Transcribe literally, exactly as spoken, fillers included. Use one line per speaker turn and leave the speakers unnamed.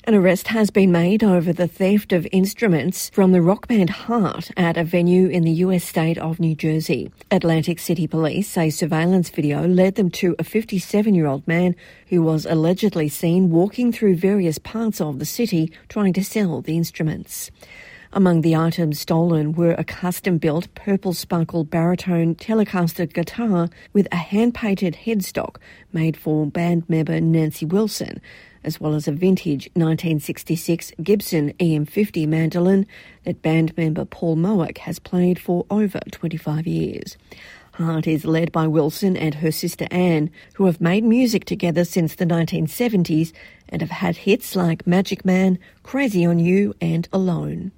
An arrest has been made over the theft of instruments from the rock band Heart at a venue in the U S state of New Jersey. Atlantic City Police say surveillance video led them to a fifty-seven-year-old man who was allegedly seen walking through various parts of the city trying to sell the instruments. Among the items stolen were a custom-built purple sparkle baritone Telecaster guitar with a hand-painted headstock made for band member Nancy Wilson, as well as a vintage nineteen sixty-six Gibson E M fifty mandolin that band member Paul Moak has played for over twenty-five years. Heart is led by Wilson and her sister Anne, who have made music together since the nineteen seventies and have had hits like Magic Man, Crazy on You and Alone.